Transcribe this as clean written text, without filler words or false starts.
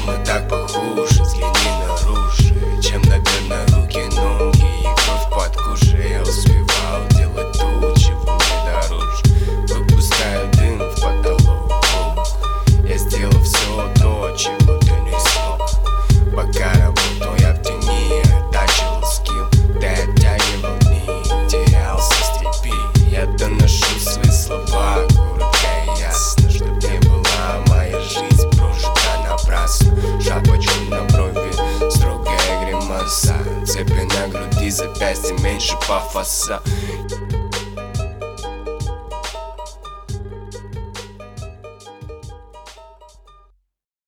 мы так похожи, взгляни наружу. Чем, наверное, руки, ноги и кровь под кожей. Я успевал делать то, чего мне дороже. Выпускаю дым в потолок. Я сделал все то, чего ты не смог. Пока работал я в тени, оттачивал скилл. Ты оттягивал дни, терялся в степи. Я доношу свои слова коротко и ясно, чтоб не была моя жизнь прожита напрасно. Шапочку на брови, строгая гримаса, цепи на груди, запястье меньше пафоса.